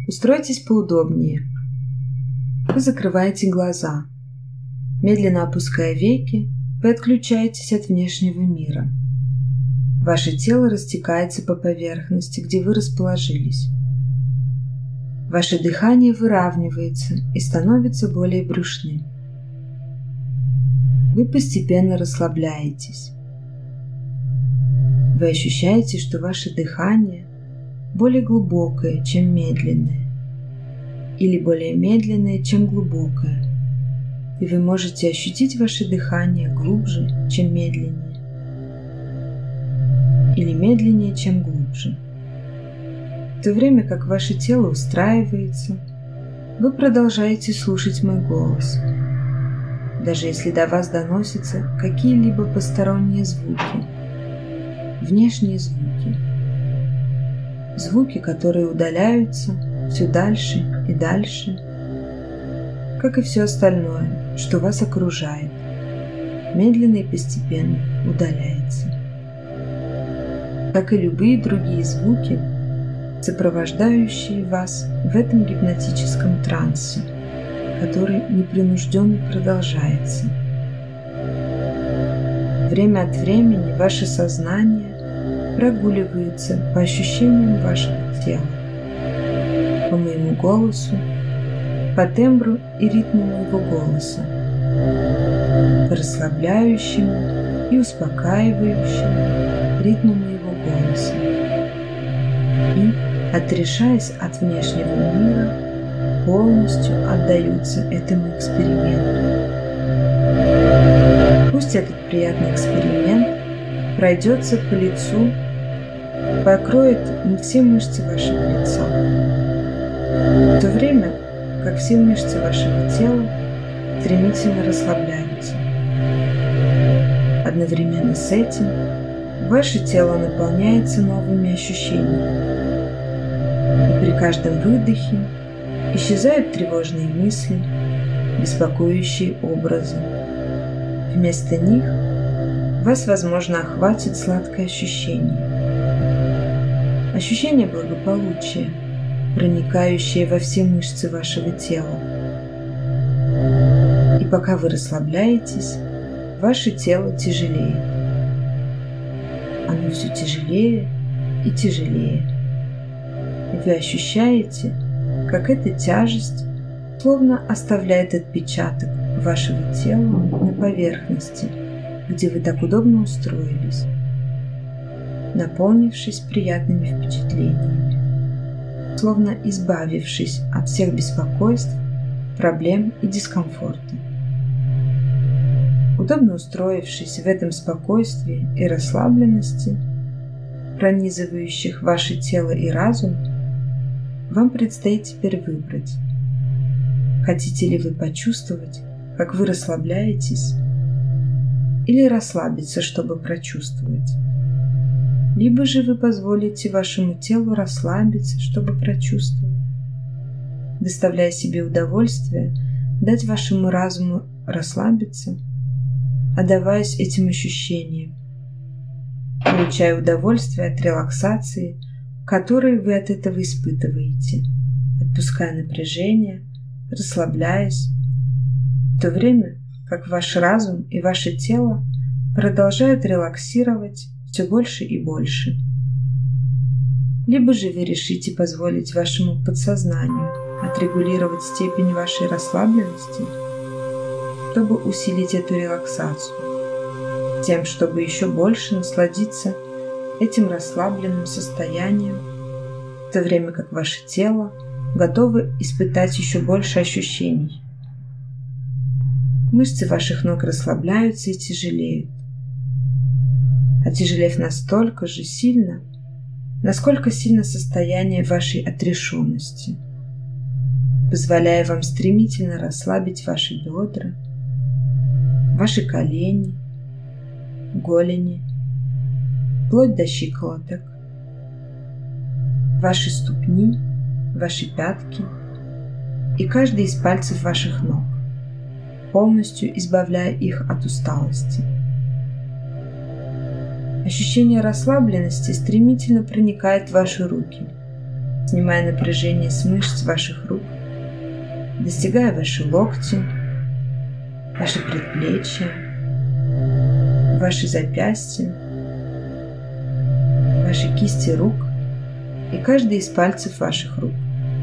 Устройтесь поудобнее. Вы закрываете глаза. Медленно опуская веки, вы отключаетесь от внешнего мира. Ваше тело растекается по поверхности, где вы расположились. Ваше дыхание выравнивается и становится более брюшным. Вы постепенно расслабляетесь. Вы ощущаете, что ваше дыхание более глубокое, чем медленное, или более медленное, чем глубокое, и вы можете ощутить ваше дыхание глубже, чем медленнее, или медленнее, чем глубже. В то время как ваше тело устраивается, вы продолжаете слушать мой голос, даже если до вас доносятся какие-либо посторонние звуки, внешние звуки, звуки, которые удаляются все дальше и дальше, как и все остальное, что вас окружает, медленно и постепенно удаляется. Как и любые другие звуки, сопровождающие вас в этом гипнотическом трансе, который непринужденно продолжается. Время от времени ваше сознание прогуливается по ощущениям вашего тела, по моему голосу, по тембру и ритму моего голоса, по расслабляющему и успокаивающему ритму моего голоса. И, отрешаясь от внешнего мира, полностью отдаются этому эксперименту. Пусть этот приятный эксперимент пройдется по лицу, покроет все мышцы вашего лица, в то время как все мышцы вашего тела стремительно расслабляются. Одновременно с этим ваше тело наполняется новыми ощущениями, и при каждом выдохе исчезают тревожные мысли, беспокоящие образы. Вместо них вас, возможно, охватит сладкое ощущение. Ощущение благополучия, проникающее во все мышцы вашего тела. И пока вы расслабляетесь, ваше тело тяжелеет. Оно все тяжелее и тяжелее. И вы ощущаете, как эта тяжесть словно оставляет отпечаток вашего тела на поверхности, где вы так удобно устроились, наполнившись приятными впечатлениями, словно избавившись от всех беспокойств, проблем и дискомфорта. Удобно устроившись в этом спокойствии и расслабленности, пронизывающих ваше тело и разум, вам предстоит теперь выбрать, хотите ли вы почувствовать, как вы расслабляетесь, или расслабиться, чтобы прочувствовать. Либо же вы позволите вашему телу расслабиться, чтобы прочувствовать, доставляя себе удовольствие, дать вашему разуму расслабиться, отдаваясь этим ощущениям, получая удовольствие от релаксации, которую вы от этого испытываете, отпуская напряжение, расслабляясь, в то время как ваш разум и ваше тело продолжают релаксировать все больше и больше. Либо же вы решите позволить вашему подсознанию отрегулировать степень вашей расслабленности, чтобы усилить эту релаксацию, тем, чтобы еще больше насладиться этим расслабленным состоянием, в то время как ваше тело готово испытать еще больше ощущений. Мышцы ваших ног расслабляются и тяжелеют, отяжелев настолько же сильно, насколько сильно состояние вашей отрешенности, позволяя вам стремительно расслабить ваши бедра, ваши колени, голени, вплоть до щиколоток, ваши ступни, ваши пятки и каждый из пальцев ваших ног, полностью избавляя их от усталости. Ощущение расслабленности стремительно проникает в ваши руки, снимая напряжение с мышц ваших рук, достигая ваши локти, ваши предплечья, ваши запястья, ваши кисти рук и каждый из пальцев ваших рук.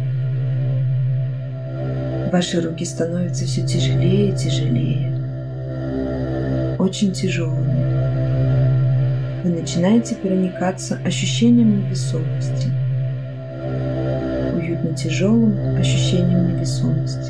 Ваши руки становятся все тяжелее и тяжелее, очень тяжелыми. Вы начинаете проникаться ощущением невесомости, уютно тяжелым ощущением невесомости.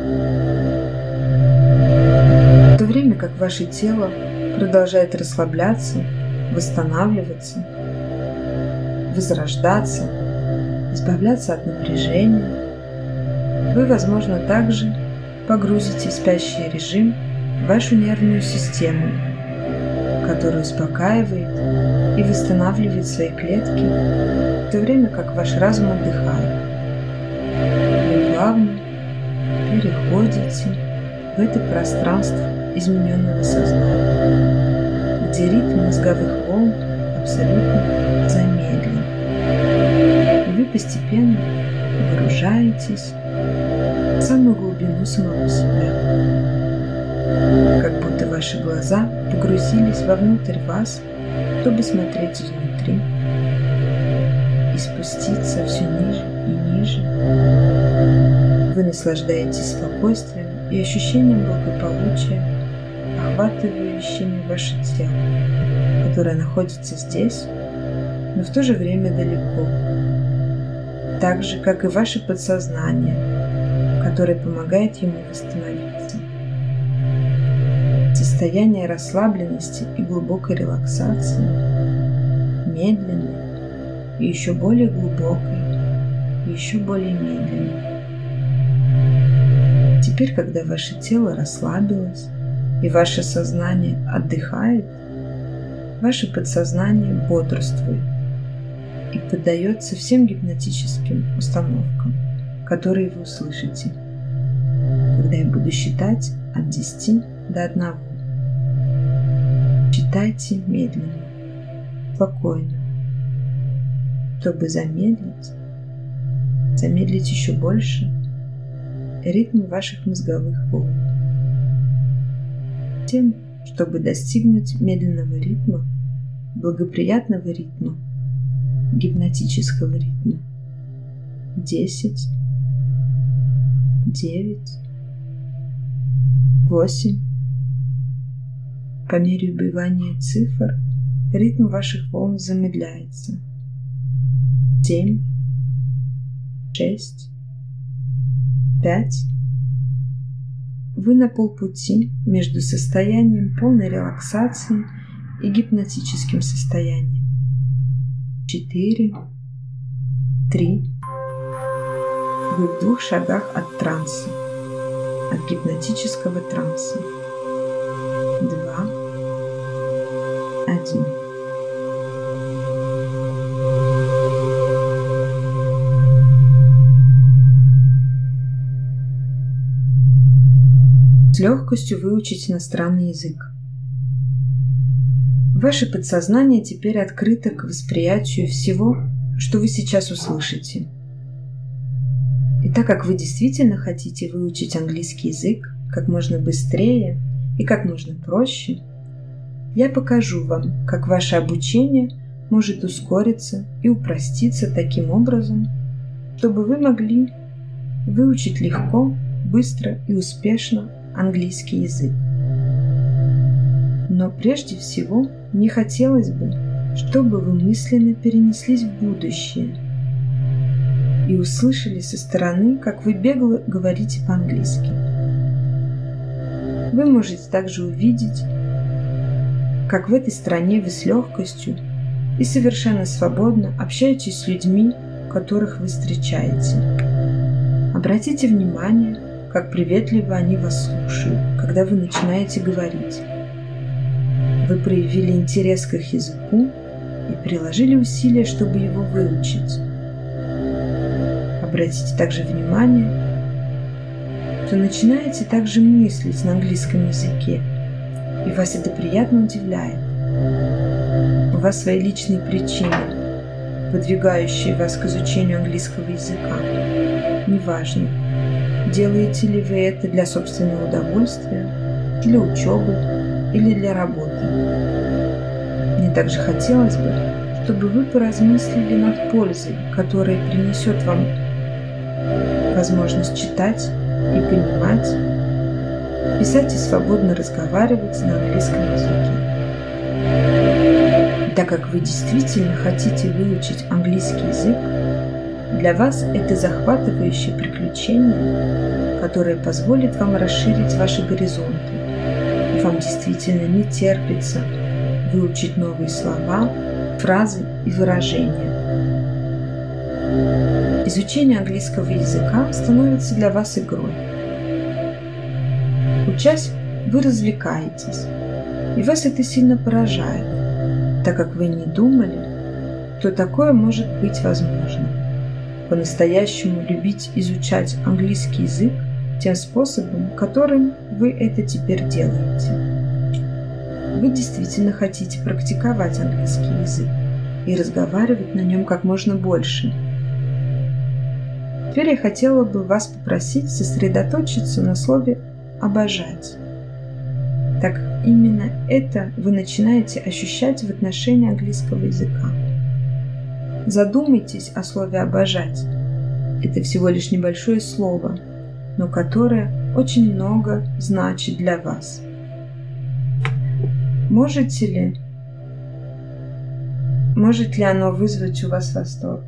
В то время как ваше тело продолжает расслабляться, восстанавливаться, возрождаться, избавляться от напряжения, вы, возможно, также погрузите в спящий режим вашу нервную систему, которая успокаивает и восстанавливает свои клетки, в то время как ваш разум отдыхает. Вы плавно переходите в это пространство измененного сознания, где ритм мозговых волн абсолютно замедлен. И вы постепенно погружаетесь в самую глубину самого себя, как будто ваши глаза погрузились вовнутрь вас, чтобы смотреть изнутри и спуститься все ниже и ниже. Вы наслаждаетесь спокойствием и ощущением благополучия, охватывающими ваше тело, которое находится здесь, но в то же время далеко, так же, как и ваше подсознание, которое помогает ему восстановиться. Состояние расслабленности и глубокой релаксации, медленной и еще более глубокой, и еще более медленной. Теперь, когда ваше тело расслабилось и ваше сознание отдыхает, ваше подсознание бодрствует и поддается всем гипнотическим установкам, которые вы услышите, когда я буду считать от 10 до 1. Читайте медленно, спокойно, чтобы замедлить еще больше ритм ваших мозговых волн. Тем, чтобы достигнуть медленного ритма, благоприятного ритма, гипнотического ритма. 10, 9, 8. По мере убывания цифр ритм ваших волн замедляется. 7, 6, 5. Вы на полпути между состоянием полной релаксации и гипнотическим состоянием. 4, 3. Вы в 2 шагах от транса, от гипнотического транса. 2, 1. С легкостью выучить иностранный язык. Ваше подсознание теперь открыто к восприятию всего, что вы сейчас услышите. И так как вы действительно хотите выучить английский язык как можно быстрее и как можно проще, я покажу вам, как ваше обучение может ускориться и упроститься таким образом, чтобы вы могли выучить легко, быстро и успешно английский язык. Но прежде всего мне хотелось бы, чтобы вы мысленно перенеслись в будущее и услышали со стороны, как вы бегло говорите по-английски. Вы можете также увидеть, как в этой стране вы с легкостью и совершенно свободно общаетесь с людьми, которых вы встречаете. Обратите внимание, как приветливо они вас слушают, когда вы начинаете говорить. Вы проявили интерес к их языку и приложили усилия, чтобы его выучить. Обратите также внимание, что начинаете также мыслить на английском языке, и вас это приятно удивляет. У вас свои личные причины, подвигающие вас к изучению английского языка. Неважно, делаете ли вы это для собственного удовольствия, для учебы или для работы. Мне также хотелось бы, чтобы вы поразмыслили над пользой, которая принесет вам возможность читать и понимать, писать и свободно разговаривать на английском языке. Так как вы действительно хотите выучить английский язык, для вас это захватывающее приключение, которое позволит вам расширить ваши горизонты, и вам действительно не терпится выучить новые слова, фразы и выражения. Изучение английского языка становится для вас игрой. Учась, вы развлекаетесь, и вас это сильно поражает, так как вы не думали, что такое может быть возможно. По-настоящему любить изучать английский язык тем способом, которым вы это теперь делаете. Вы действительно хотите практиковать английский язык и разговаривать на нем как можно больше. Теперь я хотела бы вас попросить сосредоточиться на слове «обожать». Так именно это вы начинаете ощущать в отношении английского языка. Задумайтесь о слове «обожать». Это всего лишь небольшое слово, но которое очень много значит для вас. Может ли оно вызвать у вас восторг?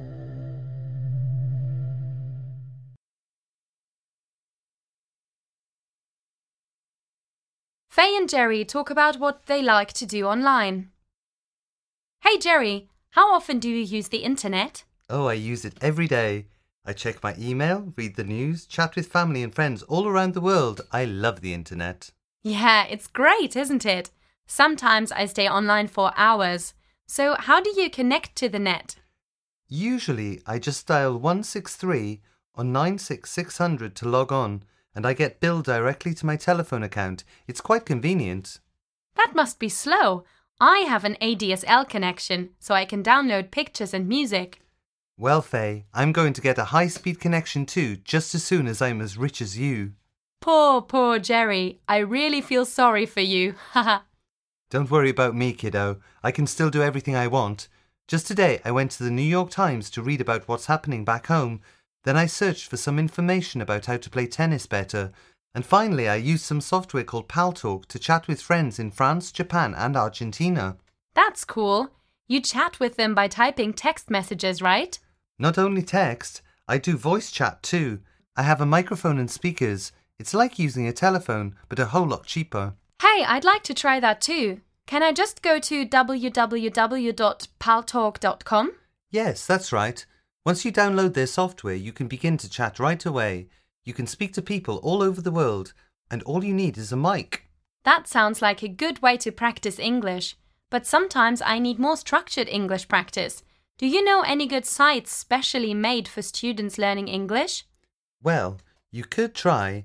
Faye and Jerry talk about what they like to do online. Hey Jerry, how often do you use the internet? Oh, I use it every day. I check my email, read the news, chat with family and friends all around the world. I love the internet. Yeah, it's great, isn't it? Sometimes I stay online for hours. So how do you connect to the net? Usually, I just dial 163 or 96600 to log on, and I get billed directly to my telephone account. It's quite convenient. That must be slow. I have an ADSL connection, so I can download pictures and music. Well, Faye, I'm going to get a high-speed connection too, just as soon as I'm as rich as you. Poor Jerry. I really feel sorry for you. Haha. Don't worry about me, kiddo. I can still do everything I want. Just today, I went to the New York Times to read about what's happening back home. Then I searched for some information about how to play tennis better. And finally, I used some software called Paltalk to chat with friends in France, Japan and Argentina. That's cool. You chat with them by typing text messages, right? Not only text, I do voice chat too. I have a microphone and speakers. It's like using a telephone, but a whole lot cheaper. Hey, I'd like to try that too. Can I just go to www.paltalk.com? Yes, that's right. Once you download their software, you can begin to chat right away. You can speak to people all over the world, and all you need is a mic. That sounds like a good way to practice English. But sometimes I need more structured English practice. Do you know any good sites specially made for students learning English? Well, you could try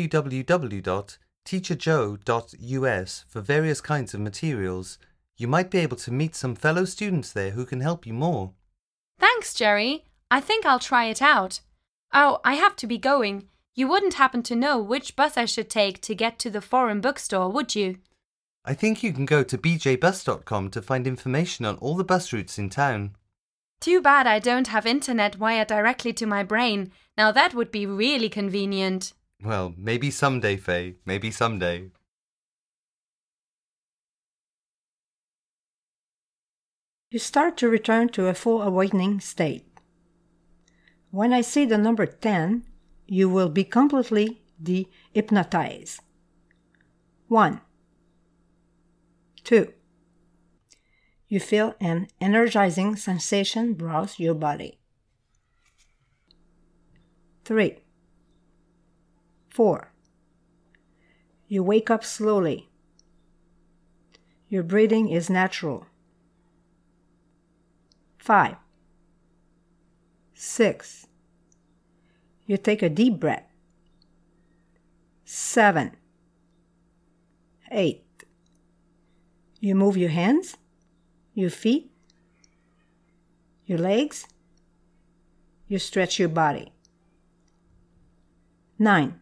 www.teacherjoe.us for various kinds of materials. You might be able to meet some fellow students there who can help you more. Thanks, Jerry. I think I'll try it out. Oh, I have to be going. You wouldn't happen to know which bus I should take to get to the foreign bookstore, would you? I think you can go to bjbus.com to find information on all the bus routes in town. Too bad I don't have internet wired directly to my brain. Now that would be really convenient. Well, maybe someday, Faye. Maybe someday. You start to return to a full awakening state. When I say the number 10, you will be completely de-hypnotized. 1, 2. You feel an energizing sensation browse your body. 3, 4. You wake up slowly. Your breathing is natural. 5, 6. You take a deep breath. 7, 8. You move your hands, your feet, your legs, you stretch your body. 9.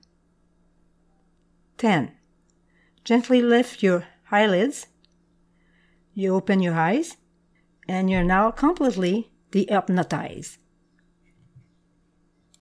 10. Gently lift your eyelids. You open your eyes, and you're now completely dehypnotized.